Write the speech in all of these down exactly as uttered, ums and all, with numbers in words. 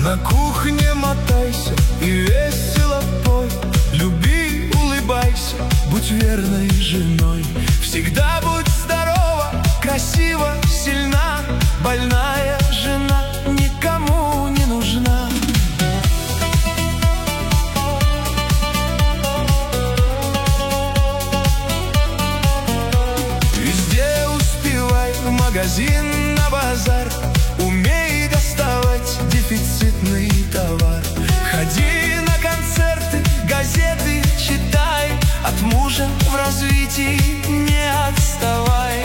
На кухне мотайся и весело пой. Люби, улыбайся, будь верной женой. Всегда будь здорова, красива, сильна. Больная жена никому не нужна. Везде успевай, в магазин, на базар. Умей доставать дефицитный товар. Ходи на концерты, газеты читай. От мужа в развитии не отставай.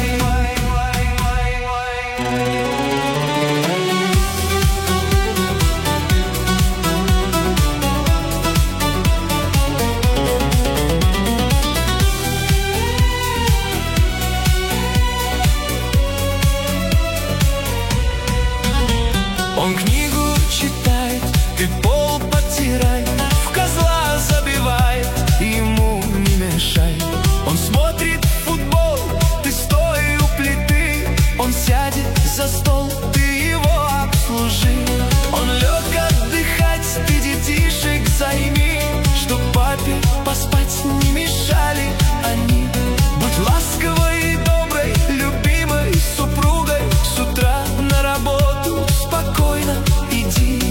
Он книгу читает, ты пол подтирай. В козла забивает, ему не мешай. Он смотрит футбол, ты стой у плиты. Он сядет за стол, ты его обслужи. Он лег отдыхать, ты детишек займи. Чтоб папе поспать не мешали они. Будь ласковой и доброй, любимой супругой. С утра на работу спокойно иди.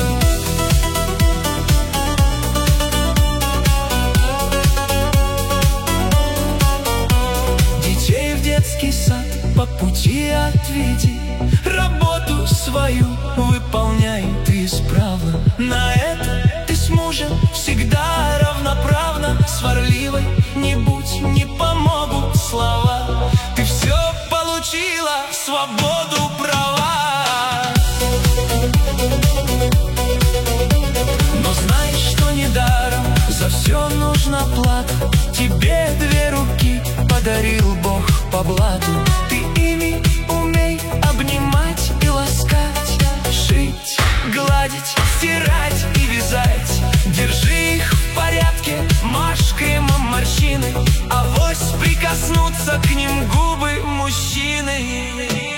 Детей в детский сад по пути отведи. Работу свою выполняй ты исправно. На это ты с мужем всегда равноправно. Сварливой не будь, не помогут слова. Ты все получила, свободу, права. Но знай, что недаром за все нужна плата. Тебе две руки подарил Бог по блату. Ты ими умей обнимать и ласкать, шить, гладить, стирать и вязать. Держи их в порядке, мажь кремом морщины. Авось прикоснутся к ним губы мужчины.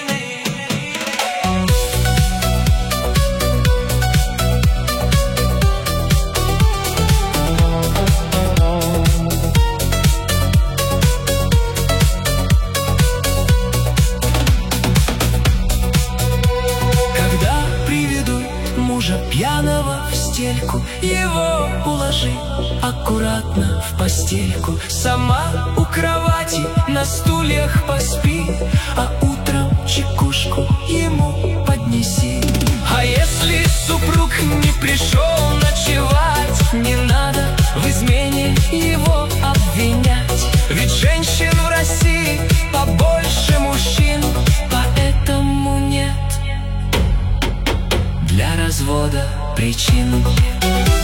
Мужа пьяного в стельку, его уложи аккуратно в постельку. Сама у кровати на стульях поспи, а утром чекушку ему поднеси. А если супруг не пришел ночевать, не надо в измене его обвинять. Ведь женщин в России побольше мужчин, поэтому нет для развода причин.